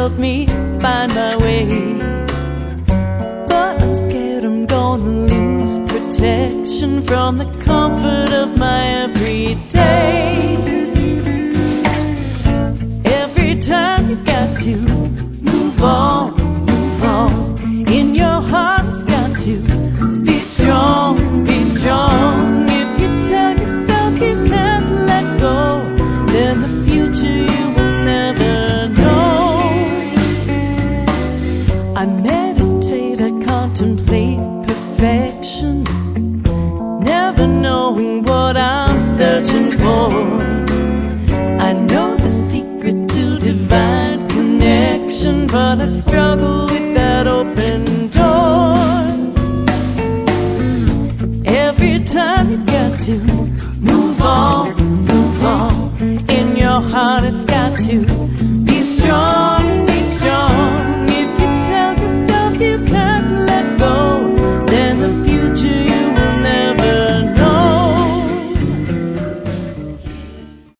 help me find my way. But I'm scared I'm gonna lose protection from the comfort of my everyday. Every time you got to move on, move on. In your heart it's got to be strong, be strong. If you tell yourself you can't let go, then the future you will never know. I meditate, I contemplate perfection, never knowing what I'm searching for. I know the secret to divine connection, but I struggle with that open door. Every time you got to move on, move on. In your heart it's got to